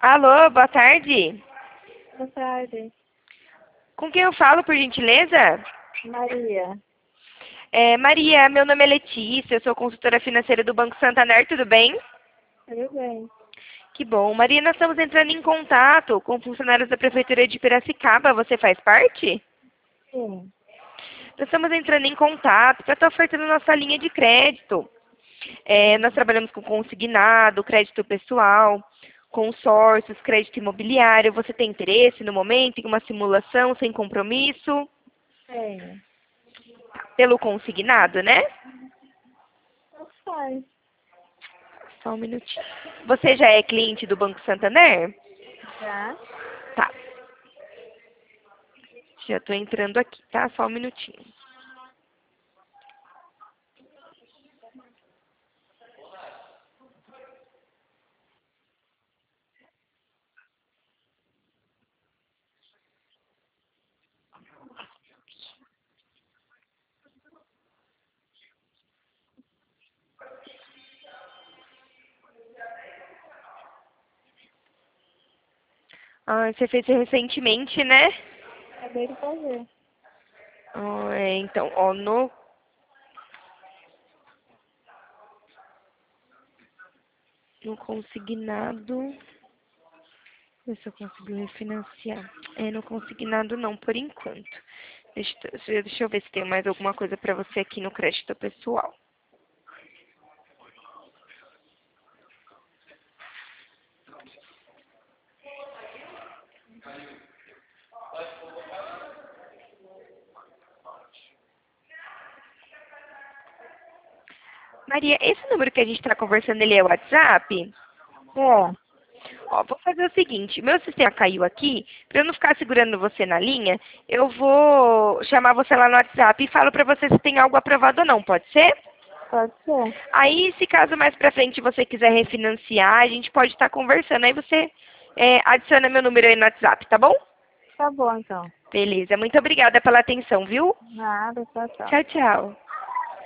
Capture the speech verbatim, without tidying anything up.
Alô, boa tarde. Boa tarde. Com quem eu falo, por gentileza? Maria. É, Maria, meu nome é Letícia, eu sou consultora financeira do Banco Santander, tudo bem? Tudo bem? Que bom. Maria, nós estamos entrando em contato com funcionários da Prefeitura de Piracicaba, você faz parte? Sim. Nós estamos entrando em contato para estar ofertando nossa linha de crédito. É, nós trabalhamos com consignado, crédito pessoal, consórcios, crédito imobiliário. Você tem interesse no momento em uma simulação sem compromisso? Tenho. Pelo consignado, né? Não faz. Só um minutinho. Você já é cliente do Banco Santander? Já? Tá. Já estou entrando aqui, tá? Só um minutinho. Ah, você fez recentemente, né? Acabei de fazer. Ah, é, então, ó, no, no consignado... Ver se eu consigo refinanciar. É, no consignado não, por enquanto. Deixa, eu- deixa eu ver se tem mais alguma coisa para você aqui no crédito pessoal. Maria, esse número que a gente está conversando, ele é o WhatsApp? É. Ó, vou fazer o seguinte, meu sistema caiu aqui, para eu não ficar segurando você na linha, eu vou chamar você lá no WhatsApp e falo para você se tem algo aprovado ou não, pode ser? Pode ser. Aí, se caso mais pra frente você quiser refinanciar, a gente pode estar conversando. Aí você é, adiciona meu número aí no WhatsApp, tá bom? Tá bom, então. Beleza, muito obrigada pela atenção, viu? Nada, tchau, tchau. Tchau, tchau.